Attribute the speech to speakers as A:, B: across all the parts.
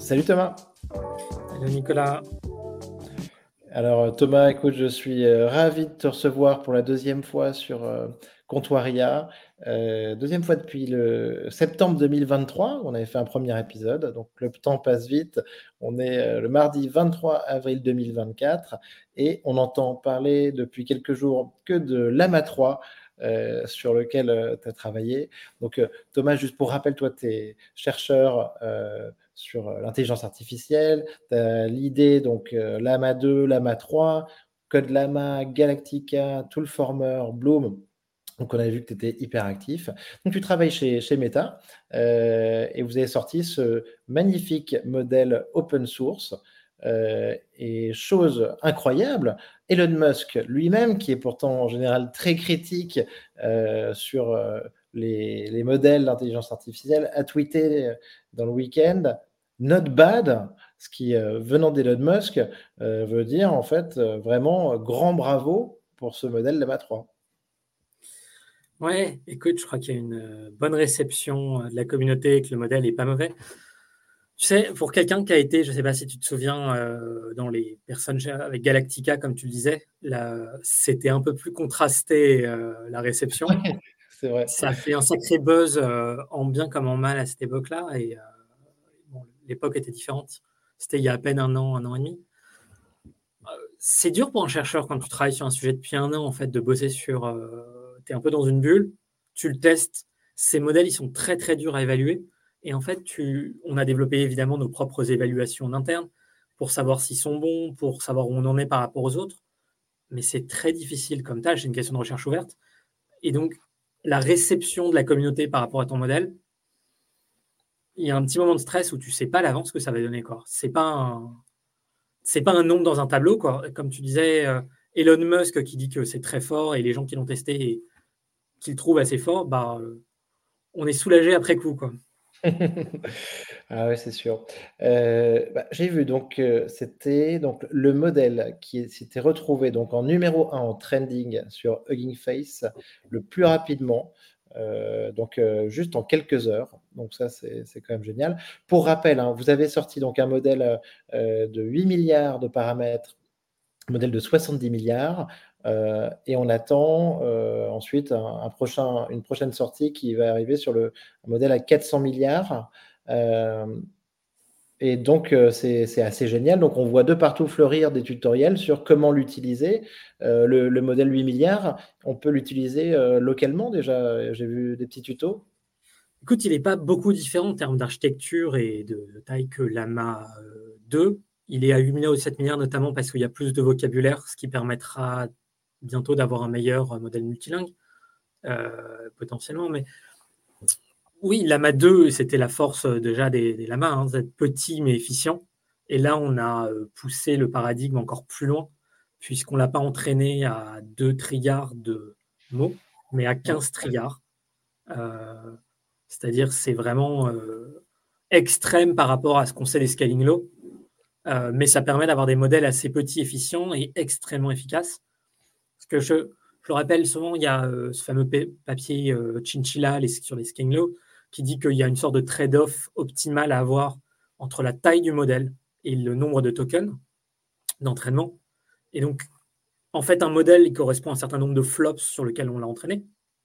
A: Salut Thomas.
B: Hello Nicolas.
A: Alors Thomas, écoute, je suis ravi de te recevoir pour la deuxième fois sur Comptoiria. Deuxième fois depuis le septembre 2023, on avait fait un premier épisode, donc le temps passe vite. On est le mardi 23 avril 2024 et on entend parler depuis quelques jours que de l'AMA 3 sur lequel tu as travaillé. Donc Thomas, juste pour rappel, toi tu es chercheur sur l'intelligence artificielle. Tu as l'idée, donc Llama 2, Llama 3, Code Llama, Galactica, Toolformer, Bloom. Donc, on avait vu que tu étais hyper actif. Donc, tu travailles chez Meta et vous avez sorti ce magnifique modèle open source. Et chose incroyable, Elon Musk lui-même, qui est pourtant en général très critique sur les modèles d'intelligence artificielle, a tweeté dans le week-end Not bad, ce qui, venant d'Elon Musk, veut dire en fait vraiment grand bravo pour ce modèle Llama 3.
B: Ouais, écoute, je crois qu'il y a une bonne réception de la communauté et que le modèle est pas mauvais. Tu sais, pour quelqu'un qui a été, je sais pas si tu te souviens, dans les personnes avec Galactica, comme tu le disais, c'était un peu plus contrasté la réception.
A: Ouais, c'est vrai.
B: Ça a fait un sacré buzz en bien comme en mal à cette époque-là. Et bon, l'époque était différente. C'était il y a à peine un an et demi. C'est dur pour un chercheur quand tu travailles sur un sujet depuis un an, en fait, de bosser sur. Tu es un peu dans une bulle, tu le testes. Ces modèles, ils sont très, très durs à évaluer. Et en fait, on a développé évidemment nos propres évaluations internes pour savoir s'ils sont bons, pour savoir où on en est par rapport aux autres. Mais c'est très difficile comme tâche, c'est une question de recherche ouverte. Et donc, la réception de la communauté par rapport à ton modèle, il y a un petit moment de stress où tu ne sais pas à l'avance ce que ça va donner, quoi. C'est pas un nombre dans un tableau, quoi. Comme tu disais, Elon Musk qui dit que c'est très fort et les gens qui l'ont testé et qui le trouvent assez fort, on est soulagé après coup, quoi.
A: Ah ouais, c'est sûr. J'ai vu donc c'était donc le modèle qui s'était retrouvé donc en numéro 1 en trending sur Hugging Face le plus rapidement, juste en quelques heures. Donc ça, c'est quand même génial. Pour rappel, hein, vous avez sorti donc un modèle de 8 milliards de paramètres, un modèle de 70 milliards, et on attend ensuite une prochaine sortie qui va arriver sur un modèle à 400 milliards. Euh, et donc, c'est assez génial. Donc, on voit de partout fleurir des tutoriels sur comment l'utiliser. Le modèle 8 milliards, on peut l'utiliser localement déjà. J'ai vu des petits tutos.
B: Écoute, il n'est pas beaucoup différent en termes d'architecture et de taille que l'AMA 2. Il est à 8 milliards ou 7 milliards, notamment parce qu'il y a plus de vocabulaire, ce qui permettra bientôt d'avoir un meilleur modèle multilingue, potentiellement. Mais oui, Lama 2, c'était la force déjà des lamas, hein, d'être petit mais efficient. Et là, on a poussé le paradigme encore plus loin, puisqu'on ne l'a pas entraîné à 2 trilliards de mots, mais à 15 trilliards. Euh, C'est-à-dire, c'est vraiment extrême par rapport à ce qu'on sait des scaling law. Mais ça permet d'avoir des modèles assez petits, efficients et extrêmement efficaces. Parce que je le rappelle souvent, il y a ce fameux papier Chinchilla sur les scaling law qui dit qu'il y a une sorte de trade-off optimal à avoir entre la taille du modèle et le nombre de tokens d'entraînement. Et donc, en fait, un modèle il correspond à un certain nombre de flops sur lequel on l'a entraîné.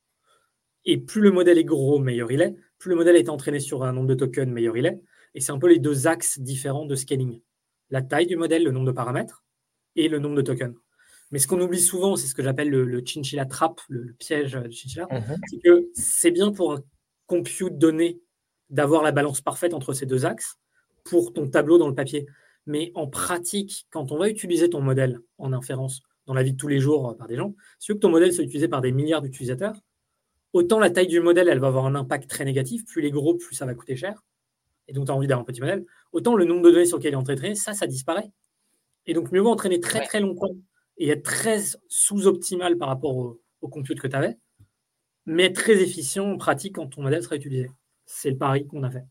B: Et plus le modèle est gros, meilleur il est. Plus le modèle est entraîné sur un nombre de tokens, meilleur il est. Et c'est un peu les deux axes différents de scaling. La taille du modèle, le nombre de paramètres, et le nombre de tokens. Mais ce qu'on oublie souvent, c'est ce que j'appelle le chinchilla trap, le piège de chinchilla, c'est que c'est bien pour un compute donné d'avoir la balance parfaite entre ces deux axes pour ton tableau dans le papier. Mais en pratique, quand on va utiliser ton modèle en inférence dans la vie de tous les jours par des gens, si tu veux que ton modèle soit utilisé par des milliards d'utilisateurs, autant la taille du modèle, elle va avoir un impact très négatif. Plus les gros, plus ça va coûter cher. Et donc, tu as envie d'avoir un petit modèle. Autant le nombre de données sur lesquelles il est entraîné, ça disparaît. Et donc, mieux vaut entraîner très, très longtemps et être très sous-optimal par rapport au compute que tu avais, mais être très efficient en pratique quand ton modèle sera utilisé. C'est le pari qu'on a fait.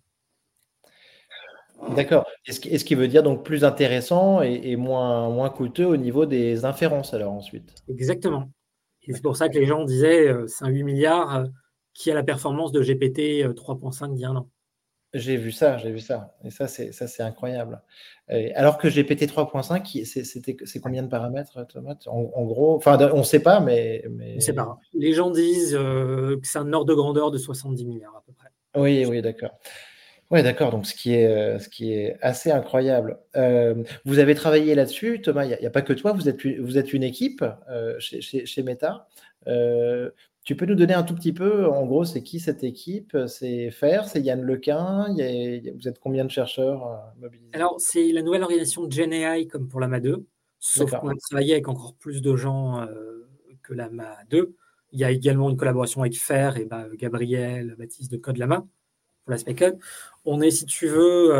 A: D'accord. Est-ce qui veut dire donc plus intéressant et moins coûteux au niveau des inférences alors ensuite?
B: Exactement. Et c'est pour ça que les gens disaient c'est un 8 milliards qui a la performance de GPT 3.5 d'il y a un an.
A: J'ai vu ça, j'ai vu ça. Et ça, c'est incroyable. Alors que GPT 3.5, c'est combien de paramètres, Thomas? En gros, enfin, on ne sait pas,
B: On ne sait
A: mais
B: pas. Les gens disent que c'est un ordre de grandeur de 70 milliards à peu près.
A: oui, oui, d'accord. Ouais, d'accord. Donc, ce qui est assez incroyable. Vous avez travaillé là-dessus, Thomas. Il y a pas que toi. Vous êtes une équipe chez Meta. Euh, Tu peux nous donner un tout petit peu, en gros, c'est qui cette équipe? C'est Fer, c'est Yann Lequin. Vous êtes combien de chercheurs mobilisés?
B: Alors, c'est la nouvelle organisation de GenAI comme pour Lama 2, sauf qu'on
A: D'accord.
B: a travaillé avec encore plus de gens que Lama 2. Il y a également une collaboration avec Fer et Gabriel, Baptiste de Code Lama pour l'aspect code. On est, si tu veux,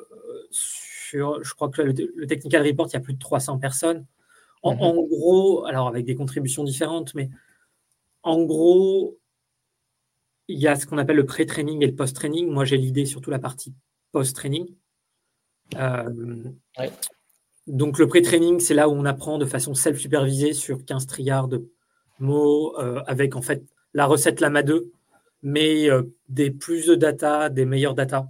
B: je crois que le Technical Report, il y a plus de 300 personnes. En
A: Mhm.
B: gros, alors avec des contributions différentes, mais en gros, il y a ce qu'on appelle le pré-training et le post-training. Moi, j'ai l'idée surtout la partie post-training. Euh,
A: Ouais.
B: donc, le pré-training, c'est là où on apprend de façon self-supervisée sur 15 trilliards de mots, avec en fait la recette Lama 2, mais des plus de data, des meilleures data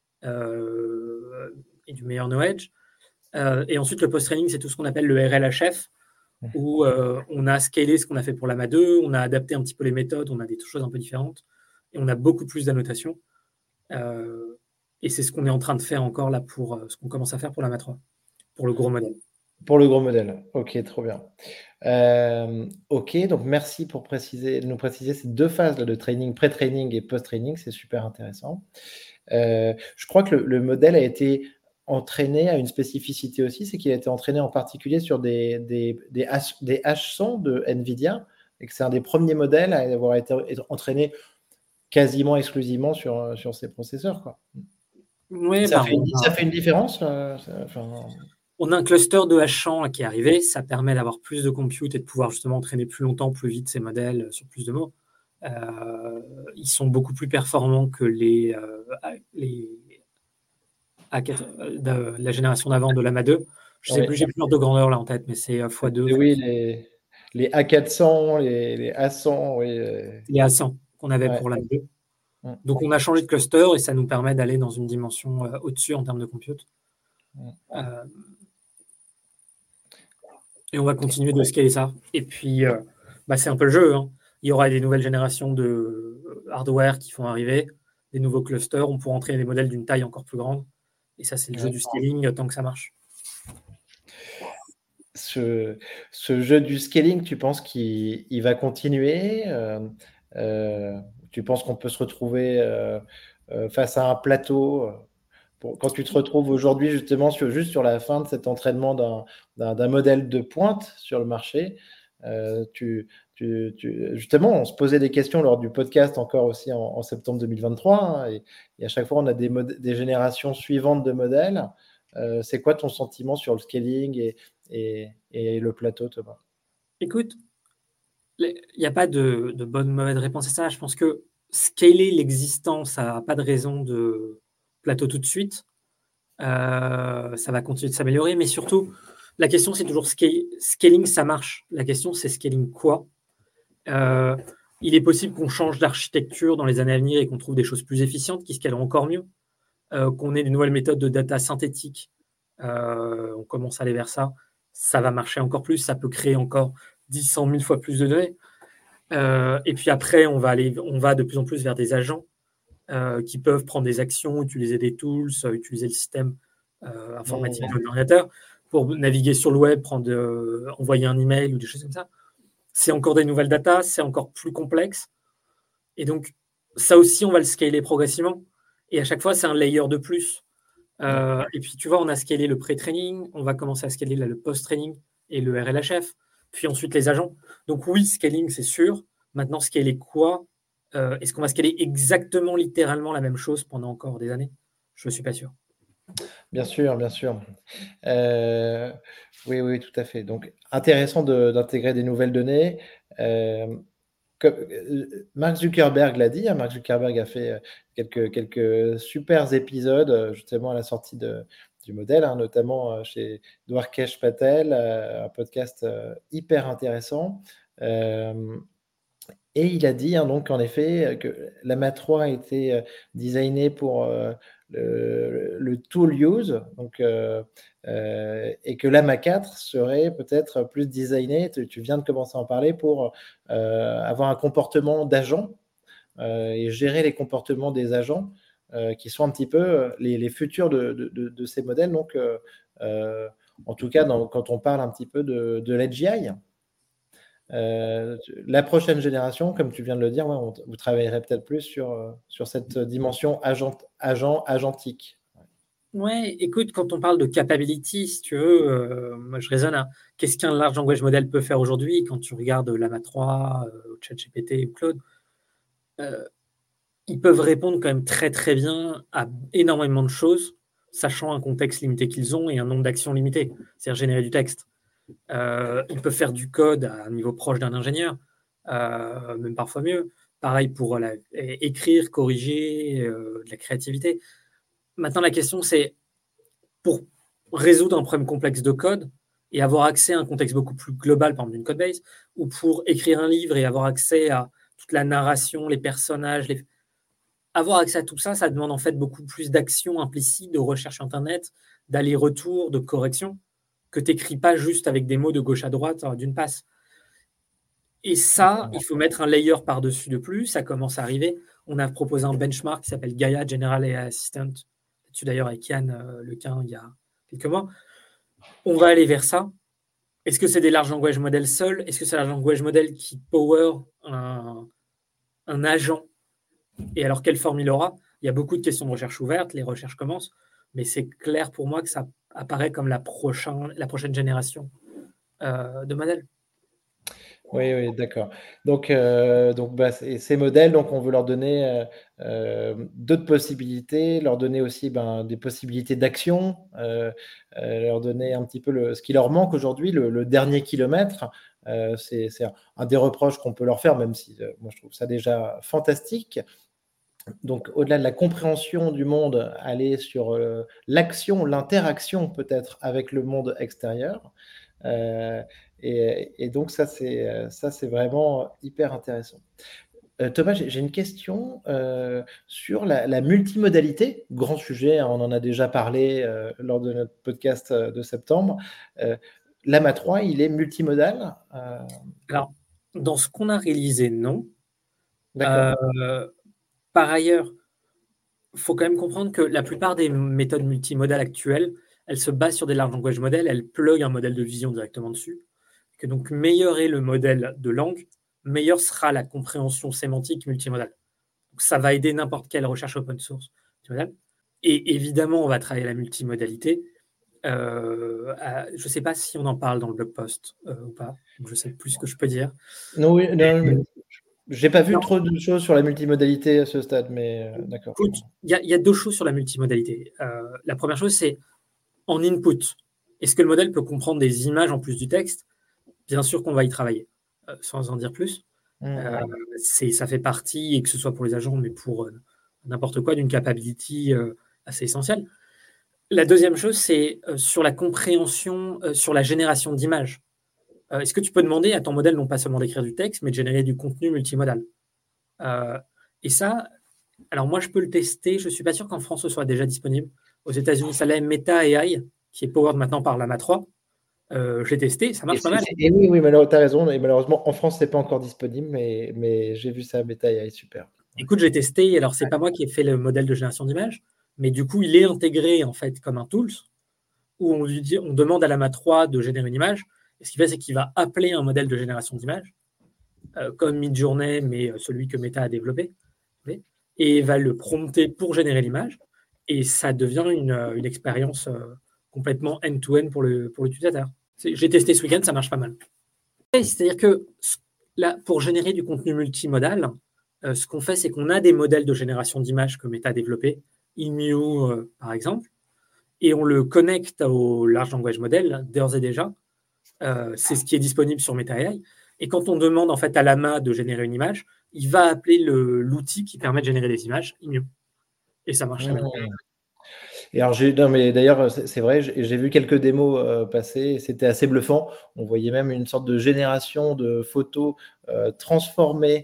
B: et du meilleur knowledge. Et ensuite, le post-training, c'est tout ce qu'on appelle le RLHF, où on a scalé ce qu'on a fait pour Lama 2, on a adapté un petit peu les méthodes, on a des choses un peu différentes, et on a beaucoup plus d'annotations. Euh, et c'est ce qu'on est en train de faire encore là pour ce qu'on commence à faire pour Lama 3, pour le gros modèle.
A: Pour le gros modèle. Ok, trop bien. Ok, donc merci pour nous préciser ces deux phases là, de training, pré-training et post-training. C'est super intéressant. Je crois que le modèle a été entraîné à une spécificité aussi, c'est qu'il a été entraîné en particulier sur des H100 de NVIDIA, et que c'est un des premiers modèles à avoir été entraîné quasiment exclusivement sur ces processeurs, quoi.
B: Oui,
A: Ça fait une différence,
B: on a un cluster de H100 qui est arrivé. Ça permet d'avoir plus de compute et de pouvoir justement entraîner plus longtemps, plus vite ces modèles sur plus de mots. Ils sont beaucoup plus performants que les de la génération d'avant de l'AMA 2. Je sais
A: ouais.
B: plus, j'ai plus l'ordre de grandeur là en tête, mais c'est x2,
A: Oui,
B: x3.
A: les A400, les A100, oui.
B: Les A100 qu'on avait
A: Ouais.
B: pour l'AMA 2.
A: Mm,
B: Donc on a changé de cluster et ça nous permet d'aller dans une dimension au-dessus en termes de compute.
A: mm.
B: Euh, et on va continuer de scaler ça. Et puis, c'est un peu le jeu, hein. Il y aura des nouvelles générations de hardware qui vont arriver, des nouveaux clusters. On pourra entraîner des modèles d'une taille encore plus grande. Et ça, c'est le jeu
A: Ouais.
B: du scaling tant que ça marche.
A: Ce, Ce jeu du scaling, tu penses qu'il va continuer? Euh, Tu penses qu'on peut se retrouver face à un plateau quand tu te retrouves aujourd'hui justement juste sur la fin de cet entraînement d'un modèle de pointe sur le marché, euh, tu, justement, on se posait des questions lors du podcast encore aussi en septembre 2023, hein, et à chaque fois on a des générations suivantes de modèles. C'est quoi ton sentiment sur le scaling et le plateau, Thomas?
B: Écoute, il n'y a pas de bonne ou mauvaise réponse à ça. Je pense que scaler l'existant, ça n'a pas de raison de plateau tout de suite. Ça va continuer de s'améliorer. Mais surtout, la question, c'est toujours scaling, ça marche. La question, c'est scaling quoi? Euh, il est possible qu'on change d'architecture dans les années à venir et qu'on trouve des choses plus efficientes qui scaleront encore mieux, qu'on ait de nouvelles méthodes de data synthétique. On commence à aller vers ça. Ça va marcher encore plus. Ça peut créer encore 10, 100 000 fois plus de données. Et puis après, on va de plus en plus vers des agents qui peuvent prendre des actions, utiliser des tools, utiliser le système informatique de l'ordinateur pour naviguer sur le web, envoyer un email ou des choses comme ça. C'est encore des nouvelles datas, c'est encore plus complexe. Et donc, ça aussi, on va le scaler progressivement. Et à chaque fois, c'est un layer de plus. Et puis, tu vois, on a scalé le pré-training, on va commencer à scaler là, le post-training et le RLHF, puis ensuite les agents. Donc oui, scaling, c'est sûr. Maintenant, scaler quoi? Est-ce qu'on va scaler exactement, littéralement la même chose pendant encore des années? Je ne suis pas sûr.
A: Bien sûr, bien sûr. Euh, oui, oui, tout à fait. Donc, intéressant d'intégrer des nouvelles données. Euh, Mark Zuckerberg l'a dit, hein, Mark Zuckerberg a fait quelques super épisodes justement à la sortie du modèle, hein, notamment chez Dwarkesh Patel, un podcast hyper intéressant. Euh, Et il a dit, hein, donc en effet, que Llama 3 a été designé pour le tool use, donc, et que Llama 4 serait peut-être plus designé, tu viens de commencer à en parler, pour avoir un comportement d'agent et gérer les comportements des agents, qui sont un petit peu les futurs de ces modèles. Donc, en tout cas, quand on parle un petit peu de l'AGI, la prochaine génération, comme tu viens de le dire, ouais, vous travaillerez peut-être plus sur cette dimension agentique.
B: Ouais, écoute, quand on parle de capability, si tu veux, moi je raisonne à qu'est-ce qu'un large language model peut faire aujourd'hui quand tu regardes Llama 3, ChatGPT ou Claude. Ils peuvent répondre quand même très très bien à énormément de choses, sachant un contexte limité qu'ils ont et un nombre d'actions limité, c'est-à-dire générer du texte. Ils peuvent faire du code à un niveau proche d'un ingénieur, même parfois mieux. Pareil pour écrire, corriger, de la créativité. Maintenant, la question, c'est pour résoudre un problème complexe de code et avoir accès à un contexte beaucoup plus global, par exemple d'une codebase, ou pour écrire un livre et avoir accès à toute la narration, les personnages, avoir accès à tout ça, ça demande en fait beaucoup plus d'actions implicites, de recherche Internet, d'aller-retour, de correction, que tu n'écris pas juste avec des mots de gauche à droite d'une passe. Et ça, il faut mettre un layer par-dessus de plus, ça commence à arriver. On a proposé un benchmark qui s'appelle Gaia General AI Assistant, là-dessus d'ailleurs avec Yann Lequin il y a quelques mois. On va aller vers ça. Est-ce que c'est des large language models seuls? Est-ce que c'est un large language model qui power un agent? Et alors, quelle forme il aura? Il y a beaucoup de questions de recherche ouvertes, les recherches commencent, mais c'est clair pour moi que ça apparaît comme la prochaine génération de modèles.
A: Oui, oui, d'accord. Donc, ces modèles, donc on veut leur donner d'autres possibilités, leur donner aussi des possibilités d'action, leur donner un petit peu ce qui leur manque aujourd'hui, le dernier kilomètre. C'est un des reproches qu'on peut leur faire, même si moi je trouve ça déjà fantastique. Donc, au-delà de la compréhension du monde, aller sur l'action, l'interaction peut-être avec le monde extérieur. Euh, et donc, ça, c'est vraiment hyper intéressant. Thomas, j'ai une question sur la multimodalité. Grand sujet, hein, on en a déjà parlé lors de notre podcast de septembre. Llama 3, il est multimodal
B: Alors, dans ce qu'on a réalisé, non.
A: D'accord.
B: Par ailleurs, il faut quand même comprendre que la plupart des méthodes multimodales actuelles, elles se basent sur des large language models, elles plug un modèle de vision directement dessus. Que donc, meilleur est le modèle de langue, meilleure sera la compréhension sémantique multimodale. Donc, ça va aider n'importe quelle recherche open source multimodale. Et évidemment, on va travailler la multimodalité. Je ne sais pas si on en parle dans le blog post ou pas. Je sais plus ce que je peux dire.
A: Non, oui, non, mais j'ai pas vu
B: Non.
A: trop de choses sur la multimodalité à ce stade, mais d'accord.
B: Écoute, il y a deux choses sur la multimodalité. La première chose, c'est en input. Est-ce que le modèle peut comprendre des images en plus du texte? Bien sûr qu'on va y travailler, sans en dire plus. Ça fait partie, et que ce soit pour les agents, mais pour n'importe quoi, d'une capability assez essentielle. La deuxième chose, c'est sur la compréhension, sur la génération d'images. Est-ce que tu peux demander à ton modèle non pas seulement d'écrire du texte, mais de générer du contenu multimodal? Et ça, alors moi, je peux le tester. Je ne suis pas sûr qu'en France, ce soit déjà disponible. Aux États-Unis, ça l'est Meta AI, qui est powered maintenant par Llama 3. J'ai testé, ça marche pas mal.
A: Et oui, tu as raison. Et malheureusement, en France, c'est pas encore disponible, mais j'ai vu ça, Meta AI, super.
B: Écoute, j'ai testé. Alors, c'est pas moi qui ai fait le modèle de génération d'images, mais du coup, il est intégré en fait comme un tools où on demande à Llama 3 de générer une image. Et ce qu'il fait, c'est qu'il va appeler un modèle de génération d'images, comme Midjourney, mais celui que Meta a développé, et va le prompter pour générer l'image. Et ça devient une expérience complètement end-to-end pour l'utilisateur. J'ai testé ce week-end, ça marche pas mal. C'est-à-dire que là, pour générer du contenu multimodal, ce qu'on fait, c'est qu'on a des modèles de génération d'images que Meta a développés, Emu par exemple, et on le connecte au large language model d'ores et déjà. C'est ce qui est disponible sur Meta AI. Et quand on demande en fait à Llama de générer une image, il va appeler l'outil qui permet de générer des images, Emu. Et ça marche très bien.
A: Et alors, non, mais d'ailleurs, c'est vrai, j'ai vu quelques démos passer, c'était assez bluffant. On voyait même une sorte de génération de photos transformées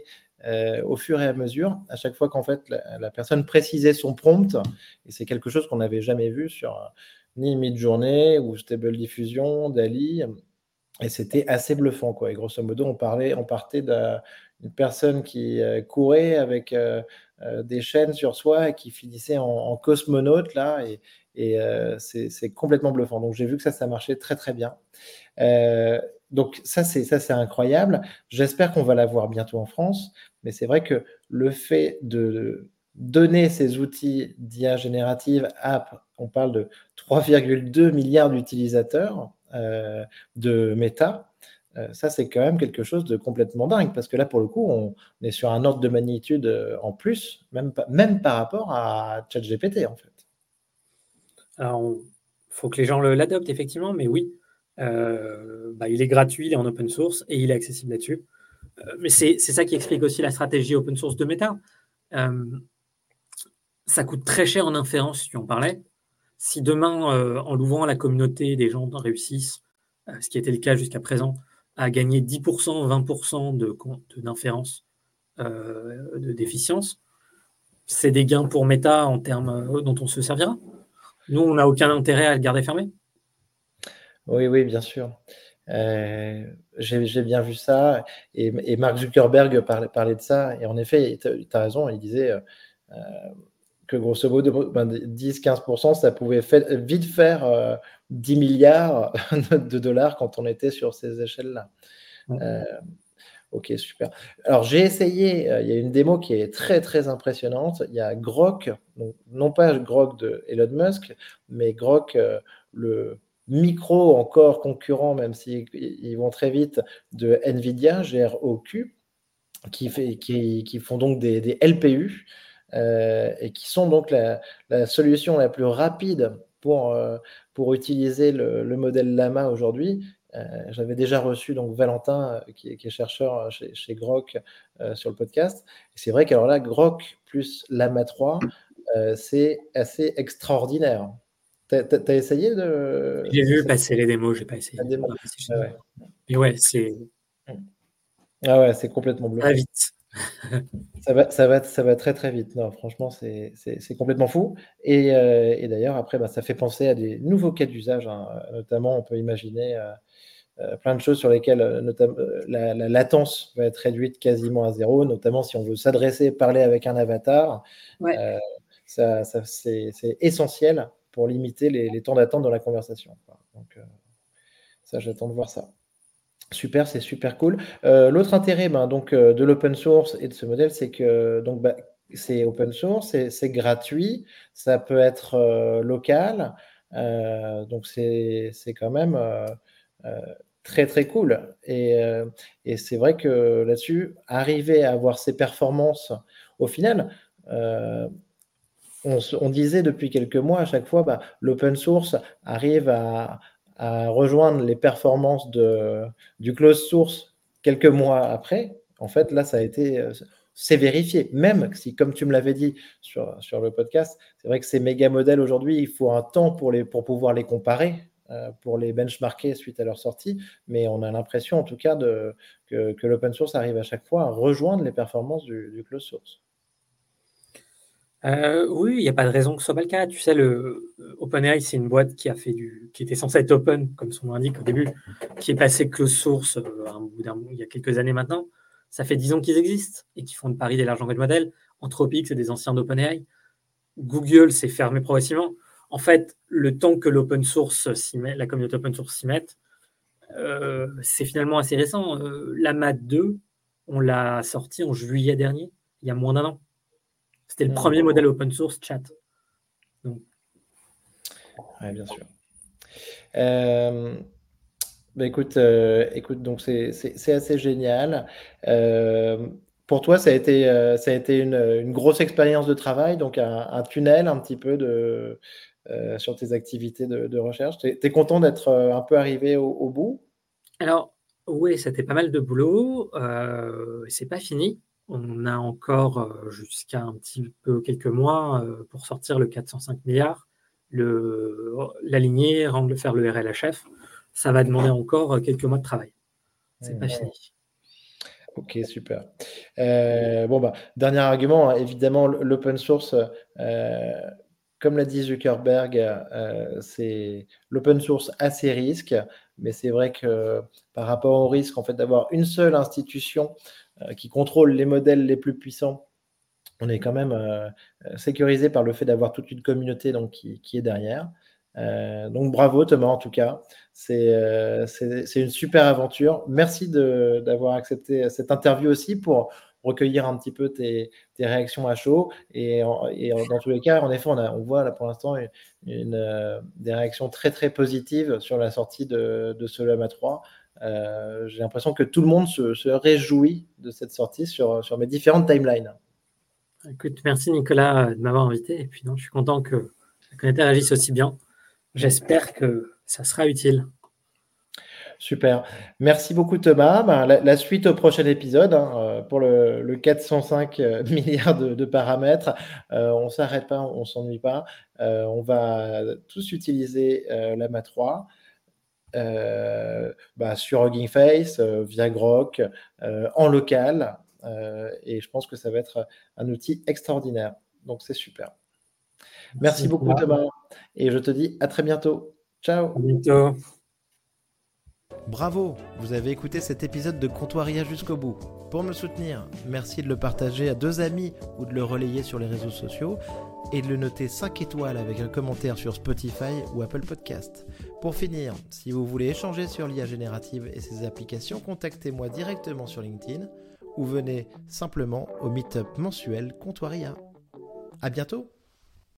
A: au fur et à mesure, à chaque fois qu'en fait la personne précisait son prompt, et c'est quelque chose qu'on n'avait jamais vu sur ni Midjourney ou Stable Diffusion, DALL-E, et c'était assez bluffant, quoi. Et grosso modo, on partait d'une personne qui courait avec des chaînes sur soi et qui finissait en cosmonaute là, et c'est complètement bluffant. Donc j'ai vu que ça marchait très très bien. Donc ça c'est incroyable. J'espère qu'on va l'avoir bientôt en France, mais c'est vrai que le fait de donner ces outils d'IA générative on parle de 3,2 milliards d'utilisateurs de Meta, ça c'est quand même quelque chose de complètement dingue, parce que là pour le coup on est sur un ordre de magnitude en plus, même par rapport à ChatGPT en fait.
B: Alors, il faut que les gens l'adoptent, effectivement, mais oui, il est gratuit, il est en open source et il est accessible là-dessus. Mais c'est ça qui explique aussi la stratégie open source de Meta. Ça coûte très cher en inférence, tu en parlais. Si demain, en l'ouvrant à la communauté, des gens réussissent, ce qui était le cas jusqu'à présent, à gagner 10%, 20% d'inférence, d'efficience, c'est des gains pour Meta en termes dont on se servira. Nous, on n'a aucun intérêt à le garder fermé.
A: Oui, oui, bien sûr. J'ai bien vu ça, et Mark Zuckerberg parlait de ça, et en effet, tu as raison, il disait que grosso modo, 10-15%, ça pouvait vite faire 10 milliards de dollars quand on était sur ces échelles-là.
B: Ouais.
A: Ok, super. Alors j'ai essayé, il y a une démo qui est très très impressionnante. Il y a Grok, donc, non pas Grok de Elon Musk, mais Grok, le micro encore concurrent, même s'ils vont très vite, de NVIDIA, GROQ, qui font donc des LPU, et qui sont donc la solution la plus rapide pour utiliser le modèle Llama aujourd'hui. J'avais déjà reçu donc Valentin, qui est chercheur chez Grok, sur le podcast. Et c'est vrai qu'alors là, Grok plus Llama 3, c'est assez extraordinaire. Tu as essayé
B: J'ai vu
A: cette
B: passer les démos, j'ai pas essayé.
A: démo? Ouais, ouais.
B: Mais ouais, c'est
A: Ah ouais, c'est complètement
B: ça va
A: bluffant.
B: vite.
A: Ça va très, très vite. Non, franchement, c'est complètement fou, et d'ailleurs après, ça fait penser à des nouveaux cas d'usage, hein. Notamment, on peut imaginer, plein de choses sur lesquelles, la latence va être réduite quasiment à zéro, notamment si on veut parler avec un avatar.
B: Ouais.
A: Heu, c'est essentiel pour limiter les temps d'attente dans la conversation, quoi. Donc ça, j'attends de voir ça. Super, c'est super cool. L'autre intérêt, de l'open source et de ce modèle, c'est que c'est open source, c'est gratuit, ça peut être local, donc c'est quand même heu, très, très cool, et c'est vrai que là-dessus, arriver à avoir ces performances au final, heu, on disait depuis quelques mois à chaque fois, l'open source arrive à rejoindre les performances du closed source quelques mois après. En fait, là, ça a été, c'est vérifié. Même si, comme tu me l'avais dit sur le podcast, c'est vrai que ces méga modèles aujourd'hui, il faut un temps pour pouvoir les comparer, pour les benchmarker suite à leur sortie. Mais on a l'impression, en tout cas, que l'open source arrive à chaque fois à rejoindre les performances du closed source.
B: Oui, il y a pas de raison que ce soit pas le cas. Tu sais, OpenAI, c'est une boîte qui était censée être open, comme son nom l'indique au début, qui est passée close source, il y a quelques années maintenant. Ça fait 10 ans qu'ils existent et qu'ils font de Paris des larges langages modèles. Anthropic, c'est des anciens d'OpenAI. Google s'est fermé progressivement. En fait, le temps que la communauté open source s'y mette, c'est finalement assez récent. Llama 2, on l'a sorti en juillet dernier, il y a moins d'un an. C'était le
A: Mmh.
B: premier modèle open source chat. Donc,
A: Ouais, bien sûr. Écoute, donc c'est assez génial. Pour toi, ça a été une grosse expérience de travail, donc un tunnel un petit peu sur tes activités de recherche. Tu es content d'être un peu arrivé au bout?
B: alors, oui, c'était pas mal de boulot. C'est pas fini. On a encore jusqu'à un petit peu quelques mois pour sortir le 405 milliards, l'aligner, faire le RLHF. Ça va demander encore quelques mois de travail. C'est pas
A: Mmh.
B: fini.
A: Ok, super. Bon, bah, dernier argument, hein, évidemment, l'open source, comme l'a dit Zuckerberg, c'est l'open source a ses risques, mais c'est vrai que par rapport au risque, en fait, d'avoir une seule institution qui contrôle les modèles les plus puissants, on est quand même sécurisé par le fait d'avoir toute une communauté donc, qui est derrière. Donc bravo Thomas en tout cas, c'est une super aventure. Merci d'avoir accepté cette interview aussi pour recueillir un petit peu tes réactions à chaud. Dans tous les cas, en effet, on voit là pour l'instant des réactions très très positives sur la sortie de ce Llama 3. J'ai l'impression que tout le monde se réjouit de cette sortie sur mes différentes timelines.
B: Écoute, merci Nicolas de m'avoir invité. Et puis non, je suis content que la communauté réagisse aussi bien. J'espère que ça sera utile.
A: Super. Merci beaucoup Thomas. Ben, la suite au prochain épisode hein, pour le 405 milliards de paramètres. On s'arrête pas, on s'ennuie pas. On va tous utiliser l'AMA 3 sur Hugging Face, via Grok, en local. Et je pense que ça va être un outil extraordinaire. Donc c'est super. Merci beaucoup
B: Nicolas.
A: Thomas. Et je te dis à très bientôt.
B: À
A: Ciao.
B: bientôt.
C: Bravo, vous avez écouté cet épisode de Comptoiria jusqu'au bout. Pour me soutenir, merci de le partager à 2 amis ou de le relayer sur les réseaux sociaux et de le noter 5 étoiles avec un commentaire sur Spotify ou Apple Podcast. Pour finir, si vous voulez échanger sur l'IA générative et ses applications, contactez-moi directement sur LinkedIn ou venez simplement au meet-up mensuel Comptoiria. À bientôt!